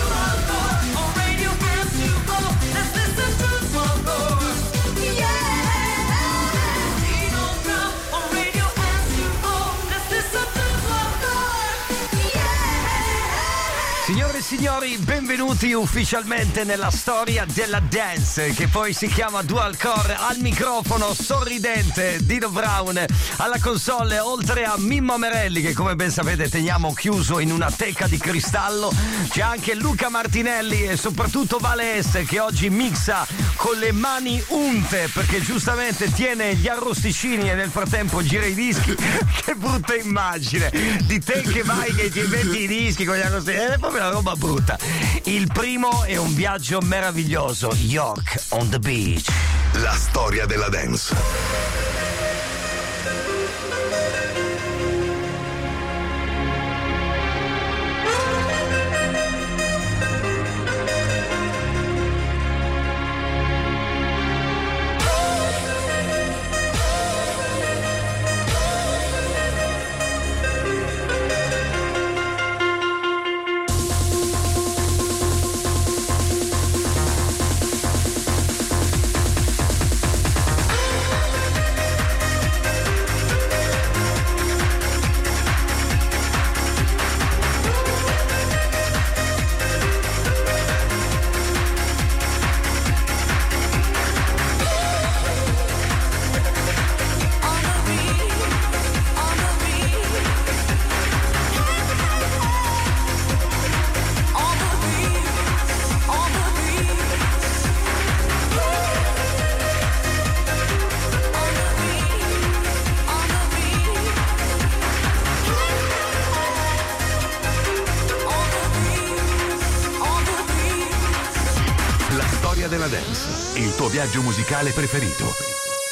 Signore e signori, benvenuti ufficialmente nella storia della dance, che poi si chiama Dual Core. Al microfono sorridente Dino Brown, alla console oltre a Mimmo Amerelli, che come ben sapete teniamo chiuso in una teca di cristallo, c'è anche Luca Martinelli e soprattutto Vale S, che oggi mixa con le mani unte perché giustamente tiene gli arrosticini e nel frattempo gira i dischi. Che brutta immagine di te che vai, che ti metti i dischi con gli arrosticini, è proprio una roba brutta. Il primo è un viaggio meraviglioso, York on the Beach. La storia della dance. Della dance, il tuo viaggio musicale preferito.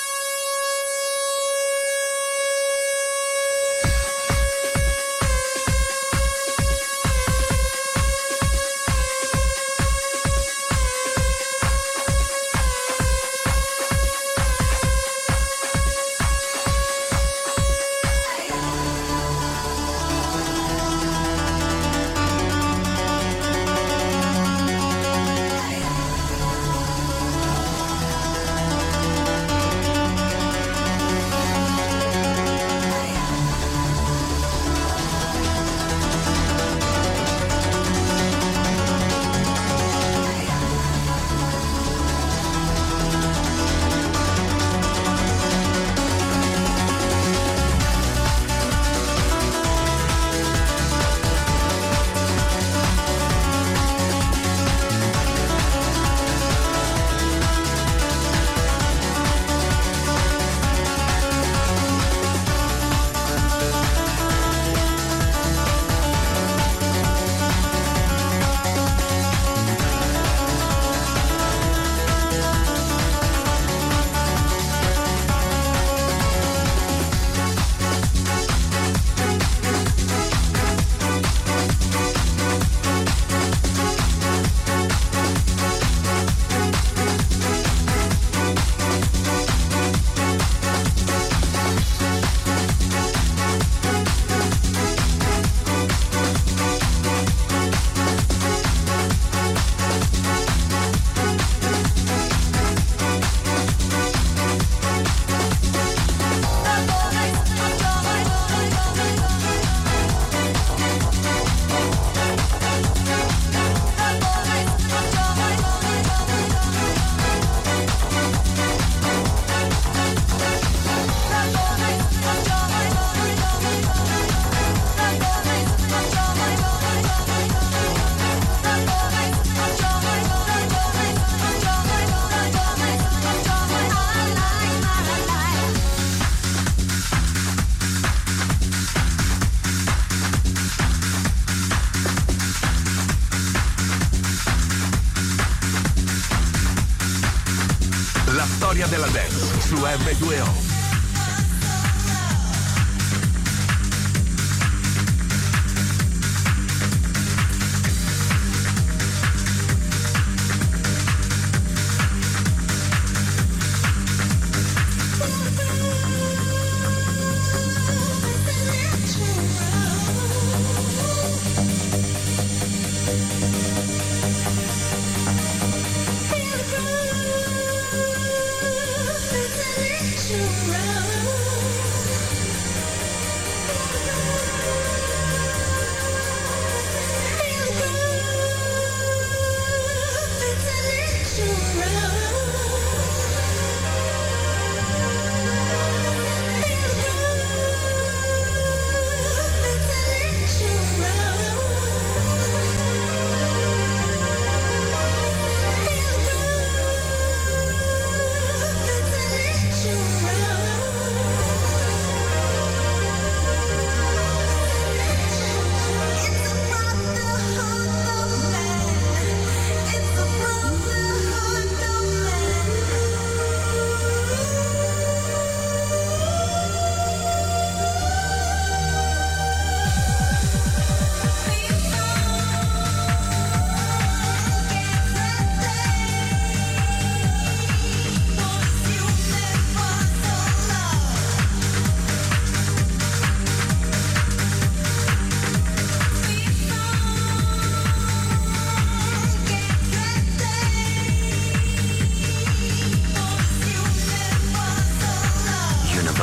Storia della dance su M2O.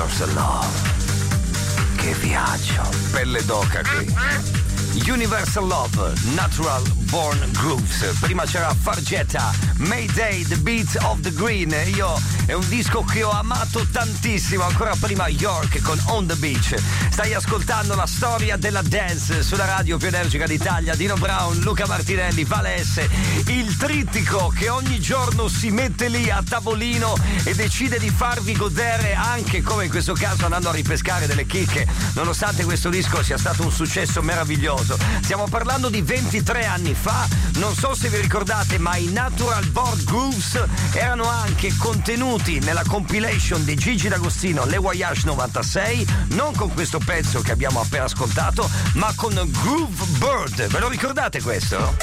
Universal Love. Che viaggio, pelle d'oca qui. Universal Love, Natural Born Grooves. Prima c'era Fargetta, Mayday, The Beat of the Green. È un disco che ho amato tantissimo. Ancora prima York con On the Beach. Stai ascoltando la storia della dance sulla radio più energica d'Italia. Dino Brown, Luca Martinelli, Vale S. Il trittico che ogni giorno si mette lì a tavolino e decide di farvi godere, anche come in questo caso andando a ripescare delle chicche, nonostante questo disco sia stato un successo meraviglioso. Stiamo parlando di 23 anni fa. Non so se vi ricordate, ma i Natural Born Grooves erano anche contenuti nella compilation di Gigi D'Agostino, Le Voyage 96, non con questo pezzo che abbiamo appena ascoltato, ma con Groove Bird. Ve lo ricordate questo?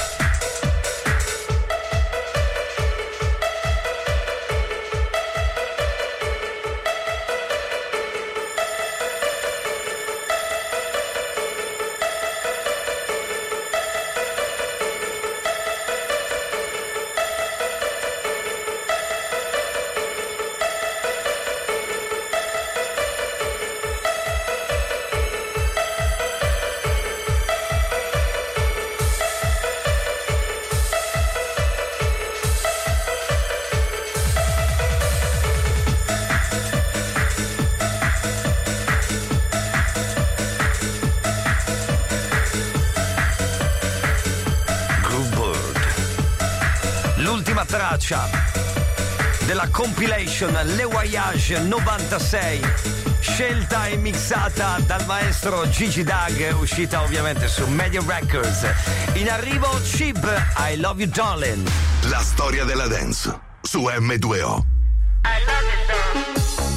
Traccia della compilation Le Voyage 96, scelta e mixata dal maestro Gigi Dag, uscita ovviamente su Media Records. In arrivo Chib, I Love You Darling. La storia della dance su M2O. I love you, darling.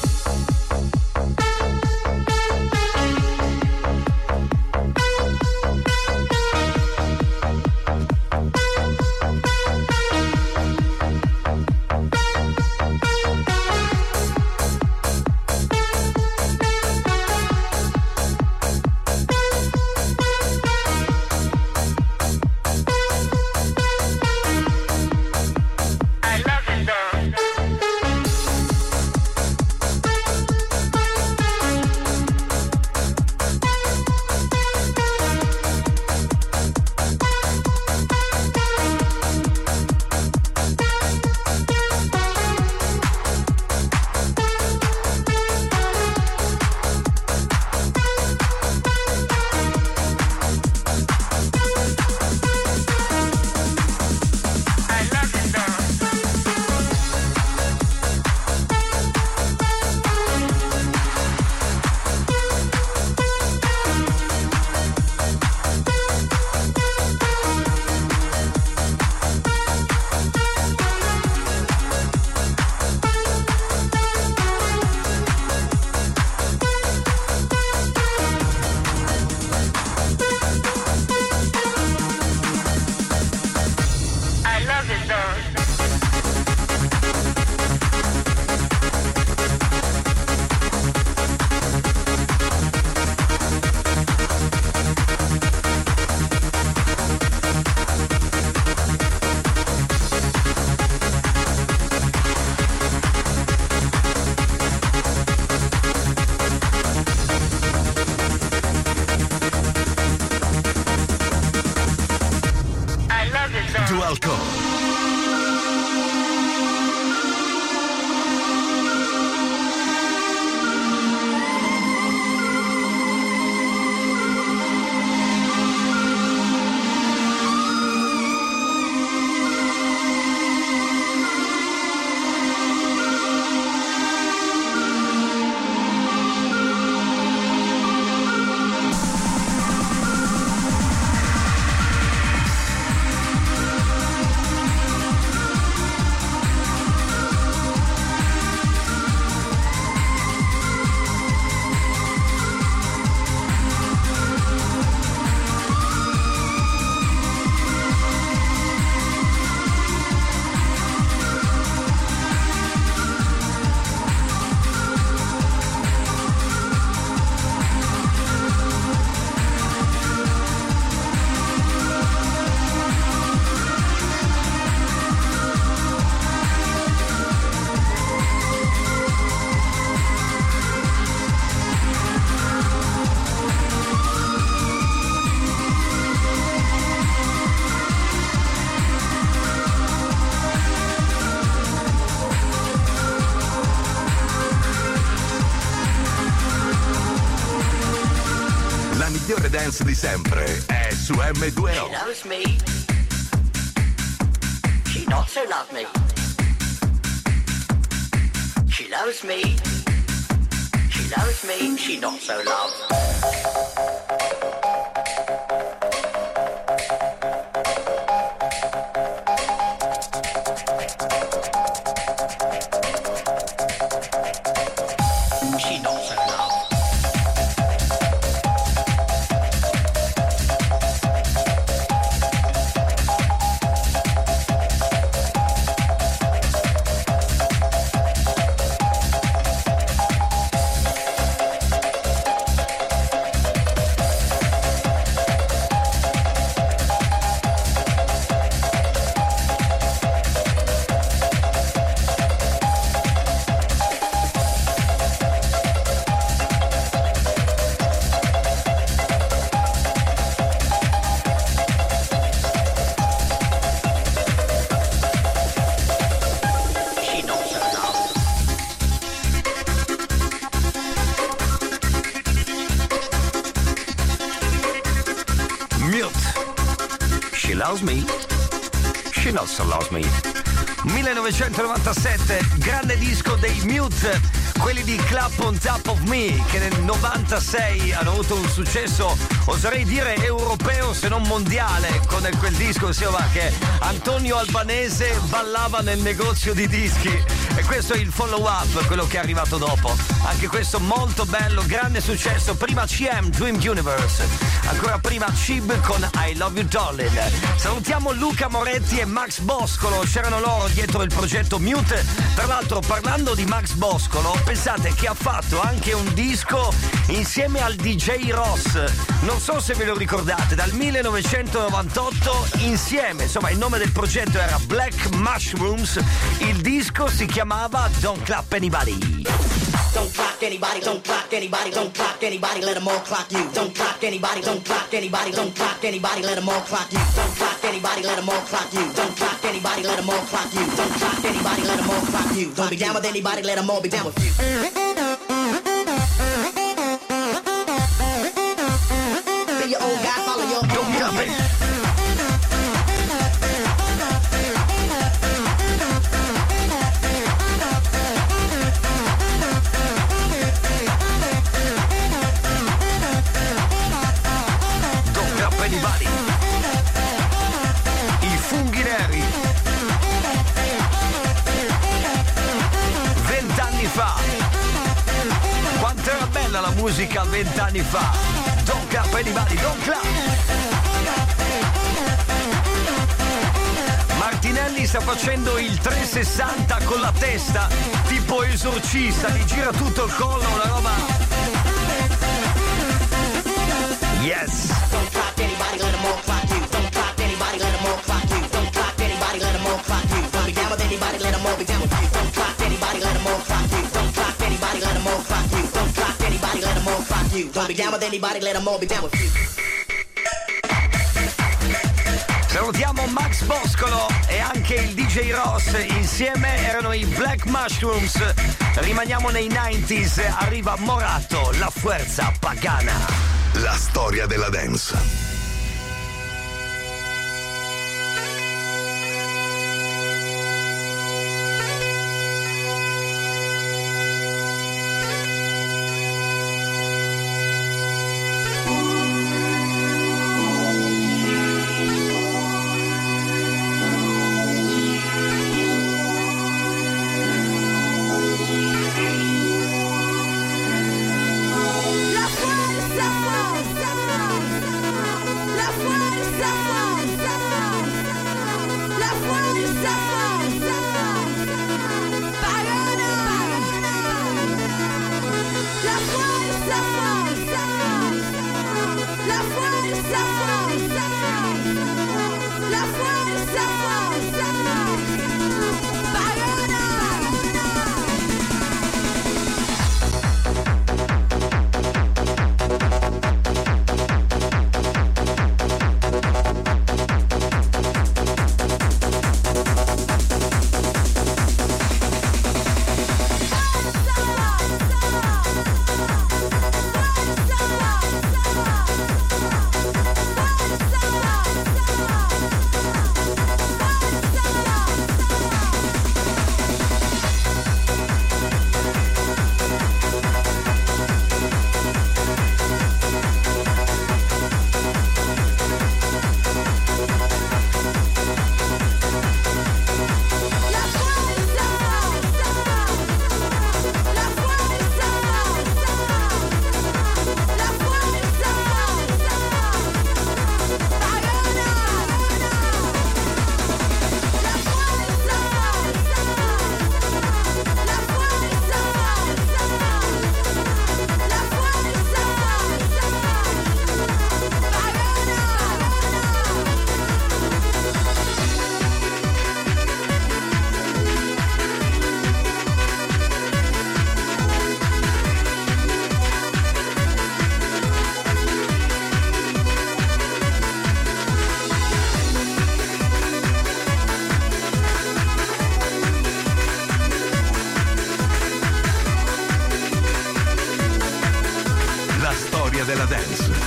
Dual Code. dance di sempre è su M2O. She knows me. She not so love me. She loves me. She loves me. She not so love. She not so love. Loves Me, She Not So Loves Me. 1997, grande disco dei Mute, quelli di Clap on Top of Me, che nel 96 hanno avuto un successo, oserei dire europeo se non mondiale, con quel disco insomma che Antonio Albanese ballava nel negozio di dischi. E questo è il follow up, quello che è arrivato dopo. Anche questo molto bello, grande successo. Prima CM, Dream Universe, ancora prima Cib con I Love You Darling. Salutiamo Luca Moretti e Max Boscolo, c'erano loro dietro il progetto Mute. Tra l'altro, parlando di Max Boscolo, pensate che ha fatto anche un disco insieme al DJ Ross, non so se ve lo ricordate, dal 1998 insieme, insomma il nome del progetto era Black Mushrooms, il disco si chiamava Don't Clap Anybody. Don't clock anybody, don't clock anybody, don't clock anybody, let them all clock you. Don't clock anybody, don't clock anybody, don't clock anybody, let them all clock you. Don't clock anybody, let them all clock you. Don't clock anybody, let them all clock you. Don't clock anybody, let them all clock you. Don't be down with anybody, let them all be down with you. Be your own guy, follow your own way. Anybody. I funghi neri. 20 anni fa. Quanto era bella la musica 20 anni fa. Don't clap anybody, don't clap. Martinelli sta facendo il 360 con la testa, tipo esorcista, gli gira tutto il collo, una roba. Yes. Don't clock anybody, let them all clock you. Don't clock anybody, let them all clock you. Don't clock anybody, let them all clock you. Don't be down with anybody, let them all be down with you. Don't clock anybody, let them all clock you. Don't clock anybody, let them all clock you. Don't clock anybody, let them all clock you. Don't be down with anybody, let them all be down with you. Salutiamo Max Boscolo e anche il DJ Ross, insieme erano i Black Mushrooms. Rimaniamo nei 90s, arriva Morato, la Fuerza Pagana. La storia della dance.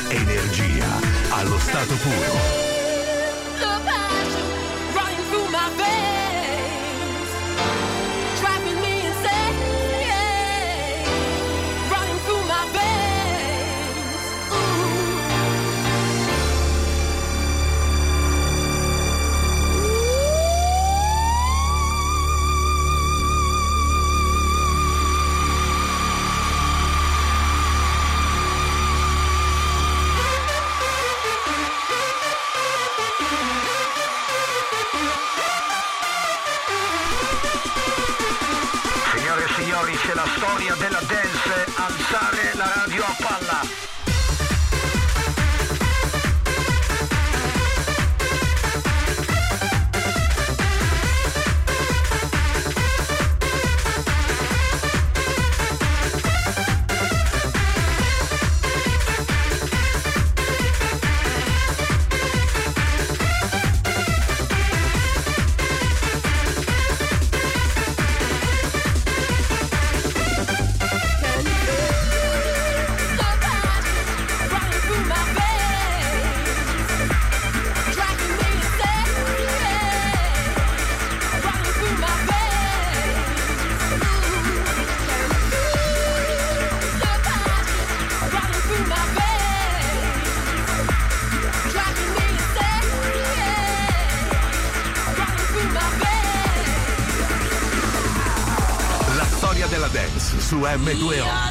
Energia allo stato puro. C'è la storia della dance, alzare la radio a palla. Della dance su M2O.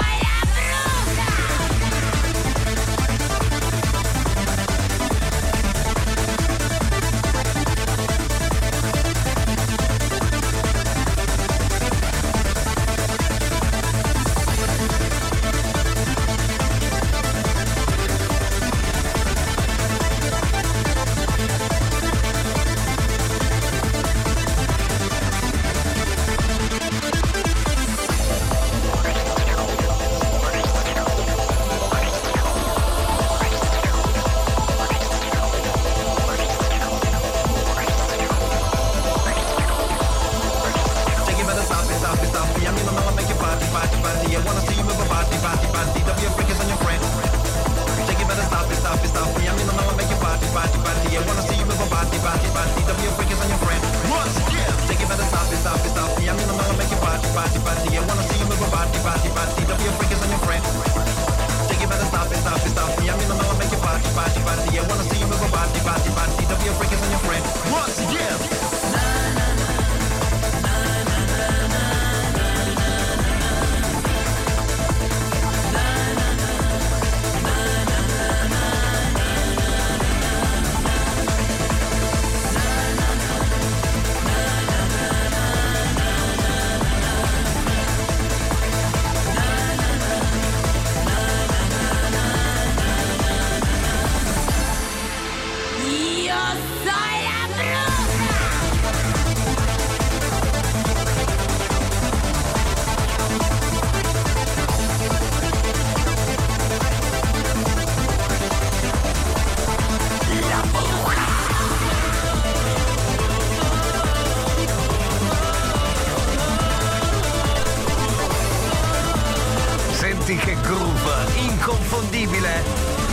Che groove inconfondibile.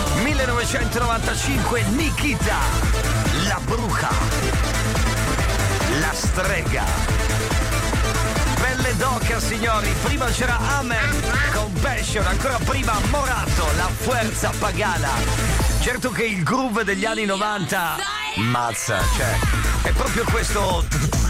1995, Nikita, La Bruja, La Strega. Pelle d'oca, signori. Prima c'era Amen con Passion, ancora prima Morato, La Fuerza Pagana. Certo che il groove degli anni 90 mazza, cioè è proprio questo.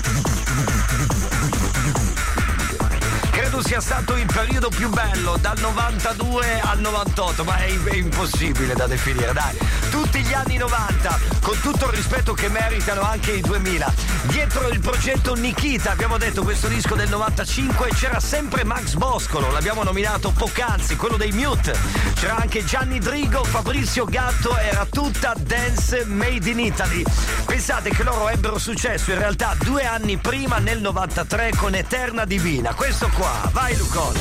Credo sia stato il periodo più bello dal 92 al 98, ma è impossibile da definire, dai. Tutti gli anni 90, con tutto il rispetto che meritano anche i 2000. Dietro il progetto Nikita, abbiamo detto questo disco del 95, c'era sempre Max Boscolo, l'abbiamo nominato poc'anzi, quello dei Mute. C'era anche Gianni Drigo, Fabrizio Gatto, era tutta dance made in Italy. Pensate che loro ebbero successo in realtà 2 anni prima, nel 93, con Eterna Divina. Questo qua. Vai Lucone.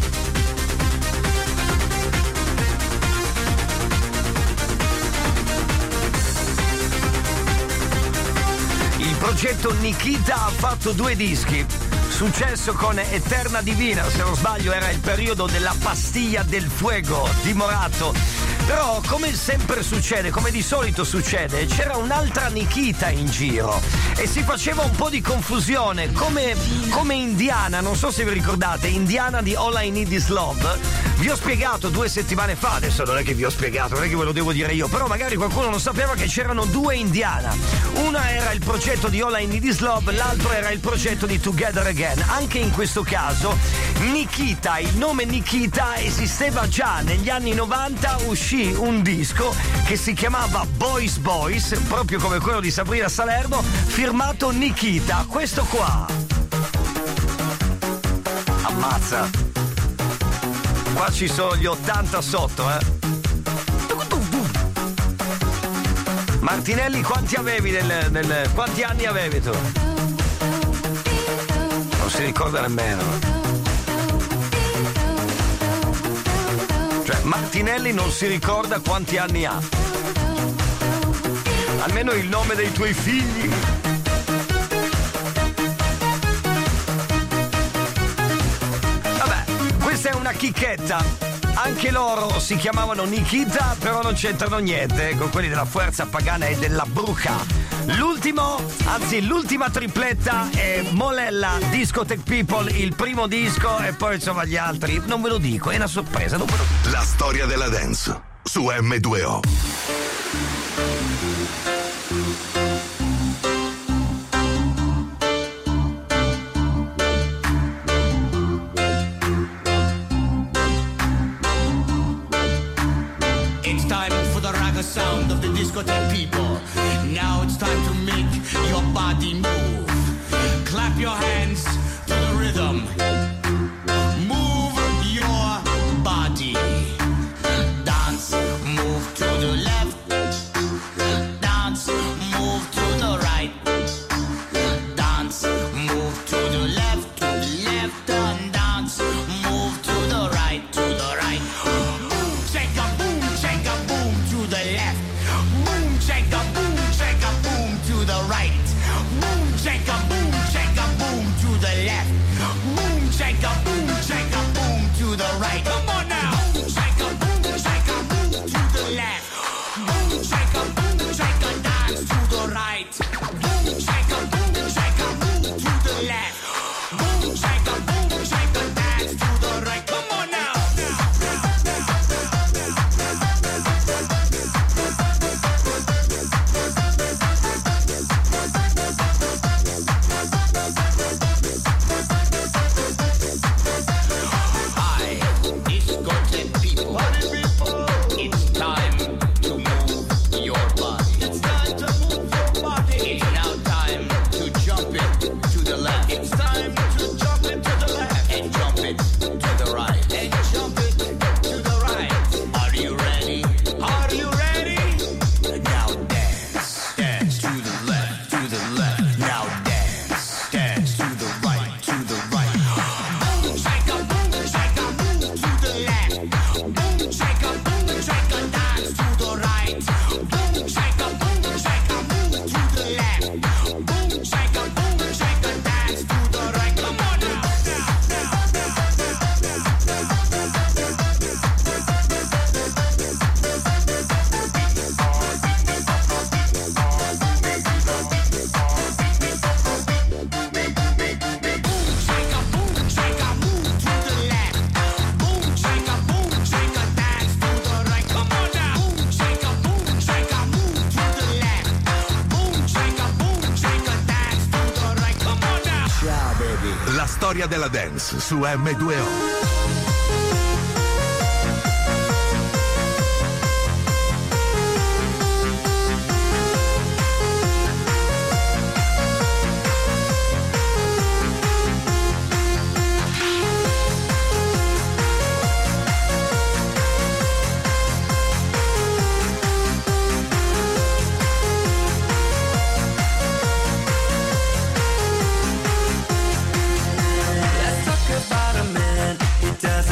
Il progetto Nikita ha fatto 2 dischi. Successo con Eterna Divina, se non sbaglio era il periodo della Pastiglia del Fuego di Morato. Però come sempre succede, come di solito succede, c'era un'altra Nikita in giro e si faceva un po' di confusione, come Indiana, non so se vi ricordate, Indiana di All I Need Is Love. Vi ho spiegato 2 settimane fa, adesso non è che vi ho spiegato, non è che ve lo devo dire io, però magari qualcuno non sapeva che c'erano 2 Indiana. Una era il progetto di All I Need Is Love, l'altro era il progetto di Together Again. Anche in questo caso Nikita, il nome Nikita esisteva già negli anni 90, uscì un disco che si chiamava Boys Boys, proprio come quello di Sabrina Salerno, firmato Nikita, questo qua. Ammazza. Qua ci sono gli 80 sotto, Martinelli, quanti avevi quanti anni avevi tu? Non si ricorda nemmeno. Cioè, Martinelli non si ricorda quanti anni ha. Almeno il nome dei tuoi figli. Vabbè, questa è una chicchetta. Anche loro si chiamavano Nikita, però non c'entrano niente con quelli della Fuerza Pagana e della Bruja. L'ultima tripletta è Molella, Discotheque People, il primo disco, e poi insomma gli altri. Non ve lo dico, è una sorpresa, non ve lo dico. La storia della dance su M2O. Sound of the discotheque people. Now it's time to make your body move. Clap your hands to the rhythm. Move your body. Dance, move to the left. Dance, move to the right. Dance, move to the left, and dance, move to the right, Boom, shake a boom, to the left. Boom, shake a boom, to the right. Boom, shake a boom, to the left. Boom, shake a boom, to the right. Come on now. Boom, shake a boom, to the left. Boom, shake a dance to the right. Boom, shake a boom, to the left. Boom, shake a dance to the right. Come on now. La storia della dance su M2O. Let's talk about a man. He does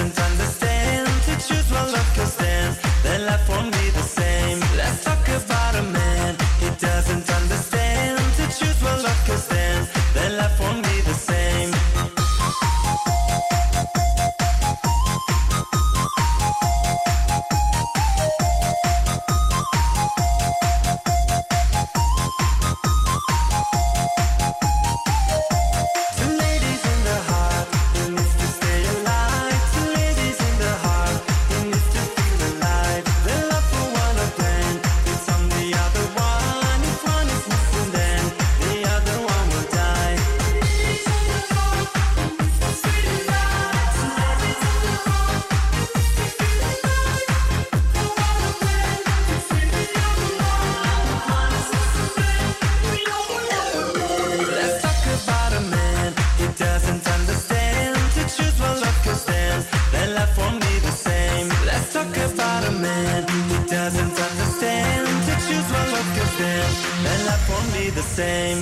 the same.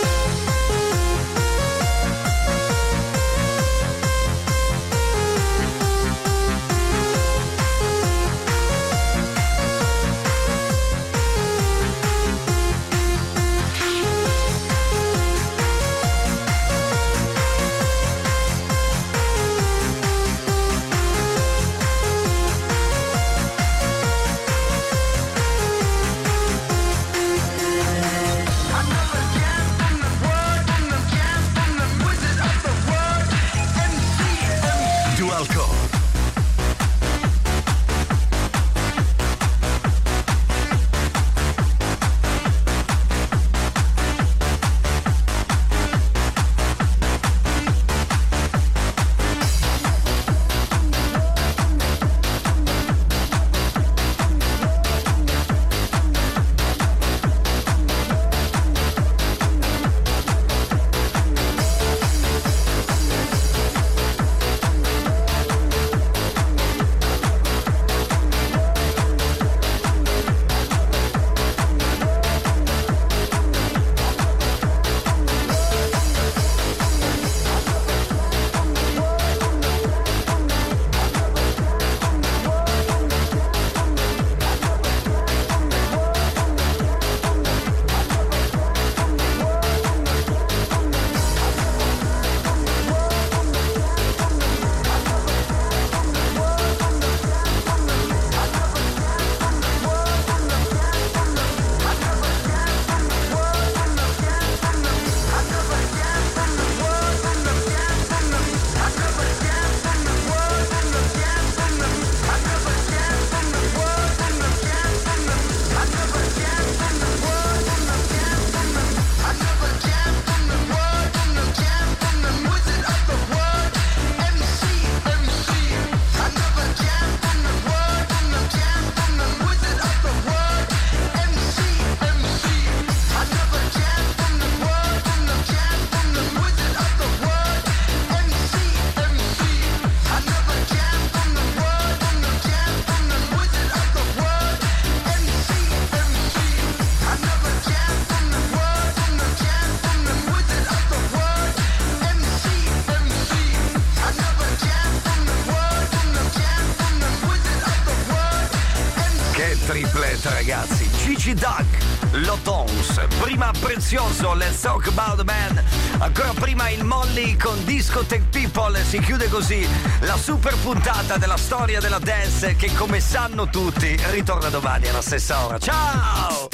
tripletta, ragazzi. Gigi Duck, Lotons, prima Prezioso, Let's Talk About the Man, ancora prima il Molly con Discotheque People. Si chiude così la super puntata della storia della dance che, come sanno tutti, ritorna domani alla stessa ora. Ciao!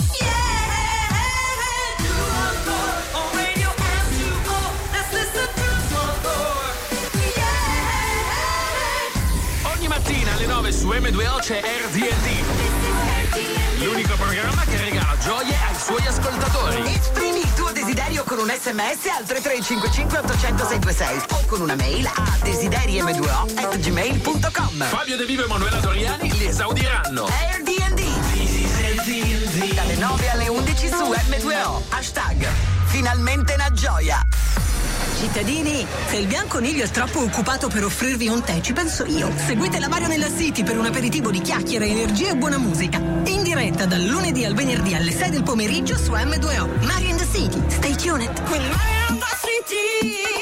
Mattina alle 9 su M2O c'è RDND, l'unico programma che regala gioie ai suoi ascoltatori. Esprimi il tuo desiderio con un SMS al 3355 800 626 o con una mail a desiderim2o@gmail.com. Fabio De Vivo e Manuela Doriani li esaudiranno. RDND dalle 9 alle 11 su M2O. Hashtag finalmente una gioia. Cittadini, se il bianconiglio è troppo occupato per offrirvi un tè, ci penso io. Seguite la Marionella City per un aperitivo di chiacchiere, energia e buona musica. In diretta dal lunedì al venerdì alle 6 del pomeriggio su M2O. Mario in the City. Stay tuned.